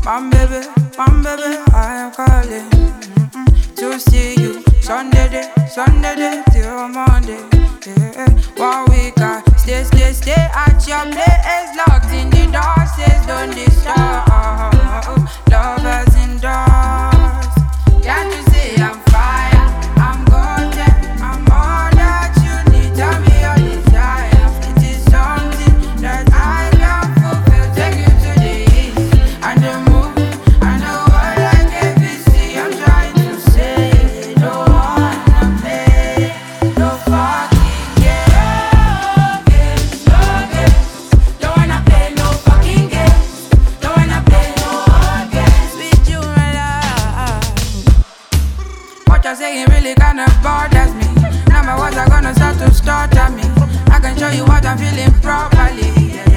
my baby, I am calling to see you. Sunday day till Monday. Yeah. 1 week I stay at your place, locked in the door, says don't disturb. Lovers indoors. Can't you see I'm fire? I'm golden. I'm all that you need. Tell me your desire. It is something that I can fulfill. Take you to the east and the moon and the world like ABC. I'm trying to say, don't wanna play no fucking games, no games. Don't wanna play no fucking games. Don't wanna play no games with you, my love. What you're saying really kinda bothers me. Now my words are gonna start to stutter me. I can show you what I'm feeling properly.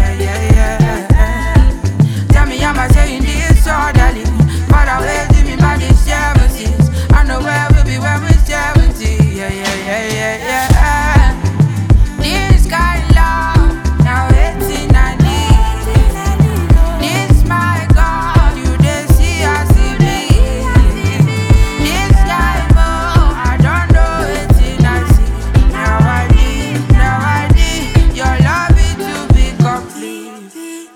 Yeah. Tell me, am I saying this orderly? But I'm waiting me by the 70s. I know where we'll be when we're 70. Yeah. This kind of love, now waiting I need. This my God, you dey see I see me. This life, oh, I don't know waiting I see. Now I need your love it to be complete.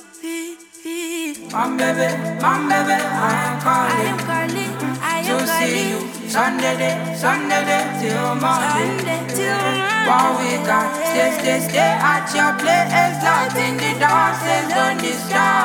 My baby, I am calling to see you. Sunday day till Monday. 1 week I stay at your place, locked in the door, says don't disturb.